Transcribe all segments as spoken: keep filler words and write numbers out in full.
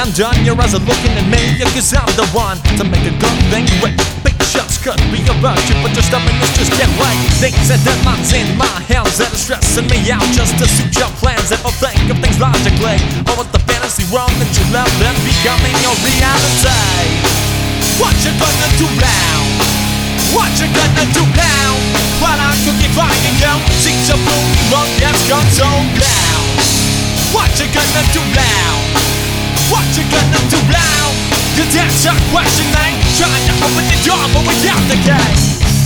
undone. Your eyes are looking at me, yeah, cause I'm the one to make a good thing right. Big shots could be about you, but your stubbornness just can't wait. Things and deadlines in my hands that are stressing me out just to suit your plans. If I think of things logically, or what the fantasy world that you love then becoming your reality. What you gonna do now? What you gonna do now? While I'm cooking flying down, see your boom, run, yes, come so down. What you gonna do now? What you gonna do now? Cause that's your question, I ain't trying to open the door, but without the key.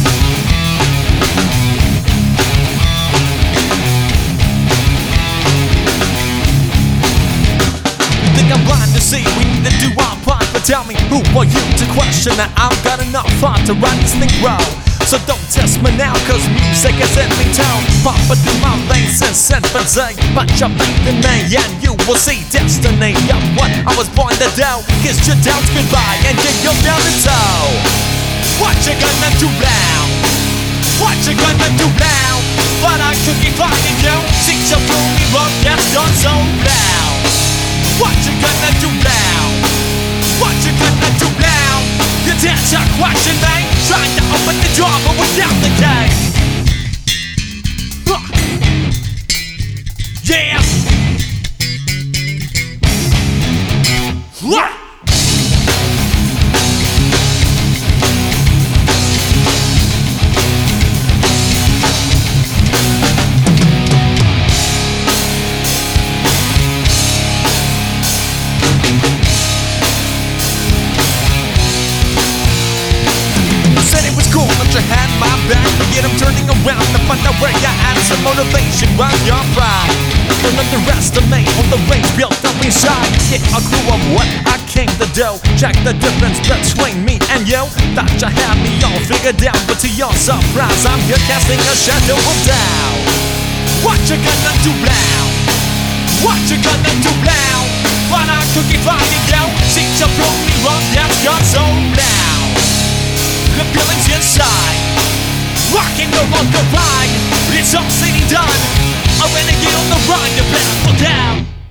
Think I'm blind to see, we need to do our part. But tell me, who are you to question that I've got enough fun to run this thing grow? So don't test me now, cause music is in me town. Pop it through my veins and send for zing. Bunch of faith in me and you will see destiny. I'm what I was born to do. Kiss your doubts goodbye and kick your down the toe. What you gonna do now? What you gonna do now? What I could keep finding you. See your gloomy road, yes, done so now. What you gonna do now? What you gonna do now? You dance a question, mate. Trying to open the door, but without the key. Huh. Yeah. What? Cool that you had my back, but yet I'm turning around to find out where you had some motivation while you're pride. Don't underestimate all the rage built up inside. Get a clue of what I came to do. Check the difference between me and you. Thought you had me all figured out, but to your surprise, I'm here casting a shadow of doubt. What you gonna do now? What you gonna do now? When I could keep finding you, see you prove me wrong, that's gone so now. The feelings inside, rocking no longer ride. It's all said and done. A renegade on the run, you better look down.